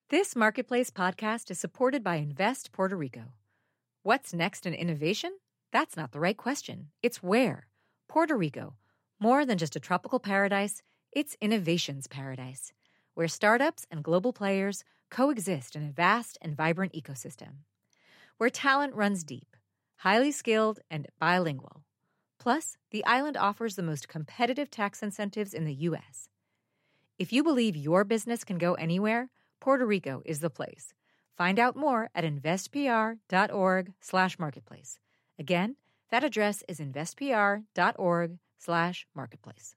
This Marketplace podcast is supported by Invest Puerto Rico. What's next in innovation? That's not the right question. It's where. Puerto Rico. More than just a tropical paradise, it's innovation's paradise, where startups and global players coexist in a vast and vibrant ecosystem. Where talent runs deep, highly skilled, and bilingual. Plus, the island offers the most competitive tax incentives in the U.S. If you believe your business can go anywhere, Puerto Rico is the place. Find out more at investpr.org/marketplace. Again, that address is investpr.org/marketplace.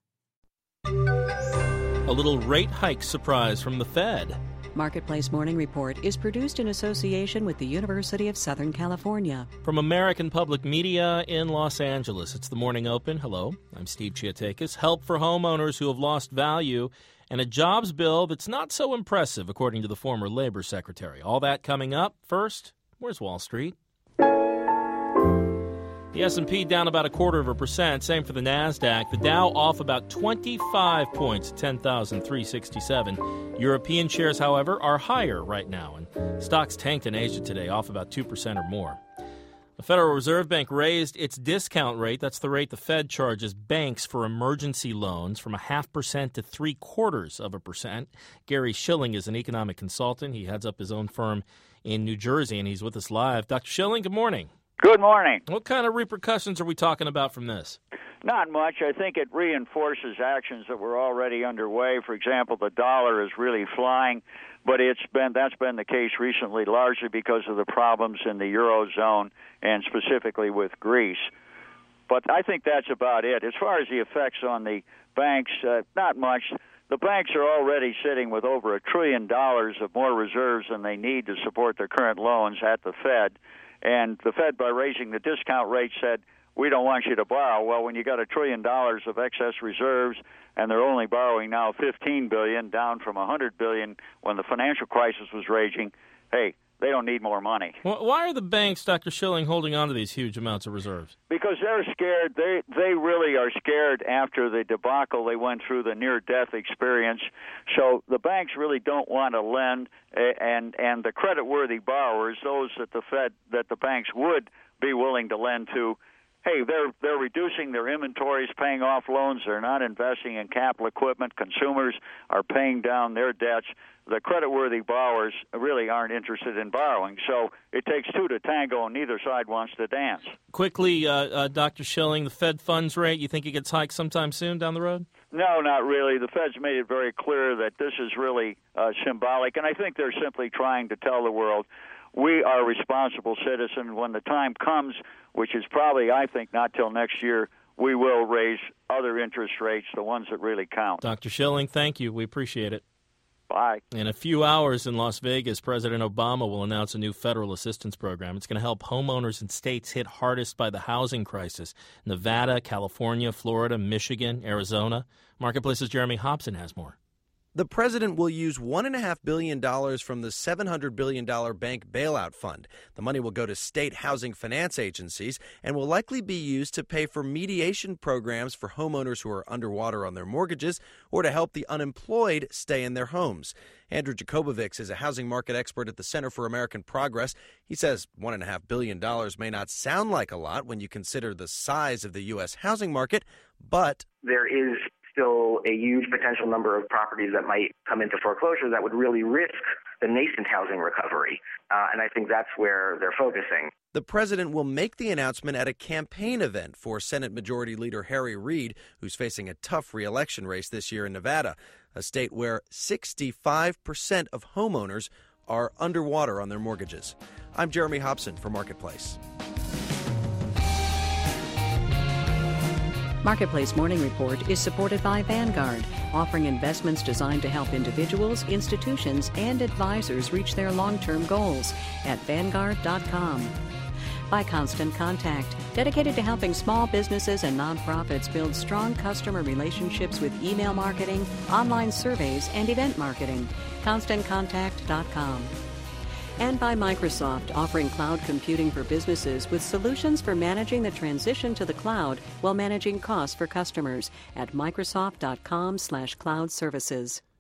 A little rate hike surprise from the Fed. Marketplace Morning Report is produced in association with the University of Southern California. From American Public Media in Los Angeles, it's the Morning Open. Hello, I'm Steve Chiatakis. Help for homeowners who have lost value and a jobs bill that's not so impressive, according to the former labor secretary. All that coming up. First, where's Wall Street? The S&P down about 0.25%. Same for the NASDAQ. The Dow off about 25 points, 10,367. European shares, however, are higher right now, and stocks tanked in Asia today, off about 2% or more. The Federal Reserve Bank raised its discount rate. That's the rate the Fed charges banks for emergency loans from 0.5% to 0.75%. Gary Shilling is an economic consultant. He heads up his own firm in New Jersey, and he's with us live. Dr. Shilling, good morning. Good morning. What kind of repercussions are we talking about from this? Not much. I think it reinforces actions that were already underway. For example, the dollar is really flying, but that's been the case recently, largely because of the problems in the Eurozone and specifically with Greece. But I think that's about it. As far as the effects on the banks, not much. The banks are already sitting with over $1 trillion of more reserves than they need to support their current loans at the Fed. And the Fed, by raising the discount rate, said, we don't want you to borrow. Well, when you got $1 trillion of excess reserves and they're only borrowing now $15 billion, down from $100 billion when the financial crisis was raging, hey, they don't need more money. Well, why are the banks, Dr. Shilling, holding on to these huge amounts of reserves? Because they're scared. They really are scared after the debacle they went through, the near-death experience. So the banks really don't want to lend, and the credit-worthy borrowers, those that the banks would be willing to lend to, hey, they're reducing their inventories, paying off loans. They're not investing in capital equipment. Consumers are paying down their debts. The credit-worthy borrowers really aren't interested in borrowing. So it takes two to tango, and neither side wants to dance. Quickly, Dr. Shilling, the Fed funds rate, you think it gets hiked sometime soon down the road? No, not really. The Fed's made it very clear that this is really symbolic, and I think they're simply trying to tell the world we are responsible citizens. When the time comes, which is probably, I think, not till next year, we will raise other interest rates, the ones that really count. Dr. Shilling, thank you. We appreciate it. Bye. In a few hours in Las Vegas, President Obama will announce a new federal assistance program. It's going to help homeowners in states hit hardest by the housing crisis. Nevada, California, Florida, Michigan, Arizona. Marketplace's Jeremy Hobson has more. The president will use $1.5 billion from the $700 billion bank bailout fund. The money will go to state housing finance agencies and will likely be used to pay for mediation programs for homeowners who are underwater on their mortgages or to help the unemployed stay in their homes. Andrew Jakobovics is a housing market expert at the Center for American Progress. He says $1.5 billion may not sound like a lot when you consider the size of the U.S. housing market, but there is still a huge potential number of properties that might come into foreclosure that would really risk the nascent housing recovery. And I think that's where they're focusing. The president will make the announcement at a campaign event for Senate Majority Leader Harry Reid, who's facing a tough re-election race this year in Nevada, a state where 65% of homeowners are underwater on their mortgages. I'm Jeremy Hobson for Marketplace. Marketplace Morning Report is supported by Vanguard, offering investments designed to help individuals, institutions, and advisors reach their long-term goals at Vanguard.com. By Constant Contact, dedicated to helping small businesses and nonprofits build strong customer relationships with email marketing, online surveys, and event marketing. ConstantContact.com. And by Microsoft, offering cloud computing for businesses with solutions for managing the transition to the cloud while managing costs for customers at Microsoft.com/cloud services.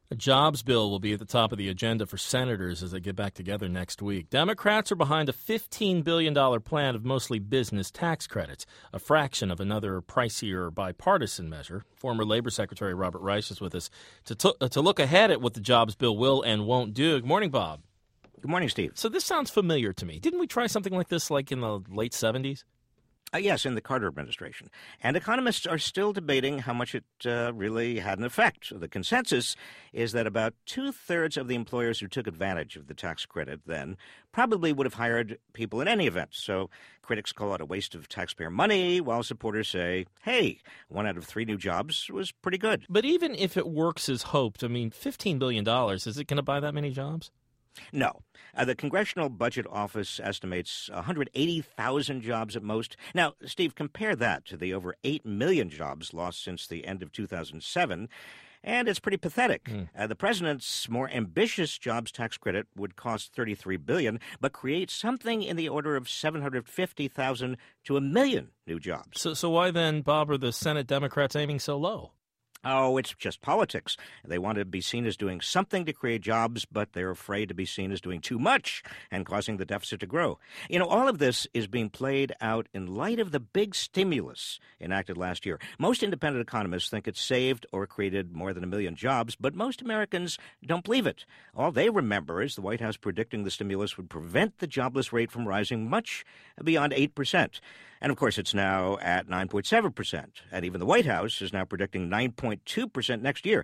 A jobs bill will be at the top of the agenda for senators as they get back together next week. Democrats are behind a $15 billion plan of mostly business tax credits, a fraction of another pricier bipartisan measure. Former Labor Secretary Robert Reich is with us to look ahead at what the jobs bill will and won't do. Good morning, Bob. Good morning, Steve. So this sounds familiar to me. Didn't we try something like this like in the late 70s? Yes, in the Carter administration. And economists are still debating how much it really had an effect. The consensus is that about two-thirds of the employers who took advantage of the tax credit then probably would have hired people in any event. So critics call it a waste of taxpayer money, while supporters say, hey, 1 out of 3 new jobs was pretty good. But even if it works as hoped, I mean, $15 billion, is it going to buy that many jobs? No. The Congressional Budget Office estimates 180,000 jobs at most. Now, Steve, compare that to the over 8 million jobs lost since the end of 2007, and it's pretty pathetic. The president's more ambitious jobs tax credit would cost $33 billion, but create something in the order of 750,000 to 1 million new jobs. So why then, Bob, are the Senate Democrats aiming so low? Oh, it's just politics. They want to be seen as doing something to create jobs, but they're afraid to be seen as doing too much and causing the deficit to grow. You know, all of this is being played out in light of the big stimulus enacted last year. Most independent economists think it saved or created more than 1 million jobs, but most Americans don't believe it. All they remember is the White House predicting the stimulus would prevent the jobless rate from rising much beyond 8%. And, of course, it's now at 9.7%. And even the White House is now predicting 9.2% next year.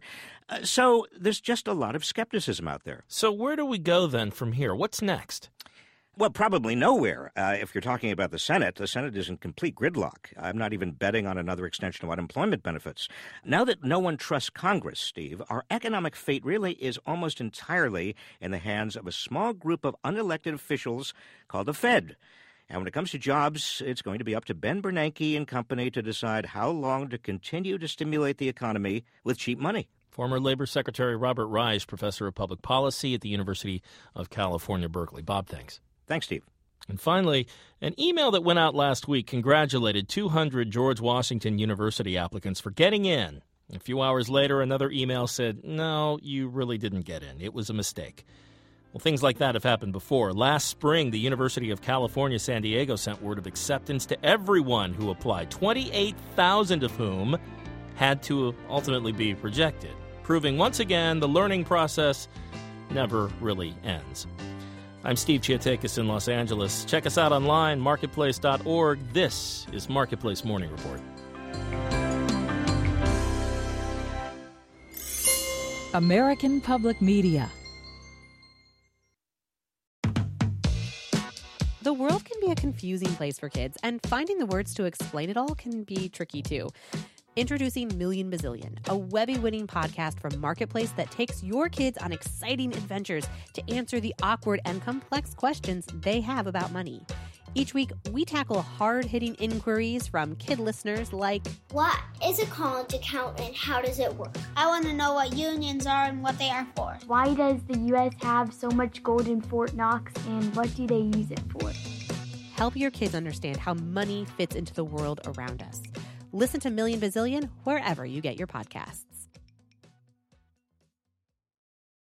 So there's just a lot of skepticism out there. So where do we go then from here? What's next? Well, probably nowhere. If you're talking about the Senate is in complete gridlock. I'm not even betting on another extension of unemployment benefits. Now that no one trusts Congress, Steve, our economic fate really is almost entirely in the hands of a small group of unelected officials called the Fed. And when it comes to jobs, it's going to be up to Ben Bernanke and company to decide how long to continue to stimulate the economy with cheap money. Former Labor Secretary Robert Reich, professor of public policy at the University of California, Berkeley. Bob, thanks. Thanks, Steve. And finally, an email that went out last week congratulated 200 George Washington University applicants for getting in. A few hours later, another email said, no, you really didn't get in. It was a mistake. Well, things like that have happened before. Last spring, the University of California, San Diego sent word of acceptance to everyone who applied, 28,000 of whom had to ultimately be rejected, proving once again the learning process never really ends. I'm Steve Chiatakis in Los Angeles. Check us out online, marketplace.org. This is Marketplace Morning Report. American Public Media. The world can be a confusing place for kids, and finding the words to explain it all can be tricky too. Introducing Million Bazillion, a Webby-winning podcast from Marketplace that takes your kids on exciting adventures to answer the awkward and complex questions they have about money. Each week, we tackle hard-hitting inquiries from kid listeners like, what is a college account and how does it work? I want to know what unions are and what they are for. Why does the U.S. have so much gold in Fort Knox and what do they use it for? Help your kids understand how money fits into the world around us. Listen to Million Bazillion wherever you get your podcasts.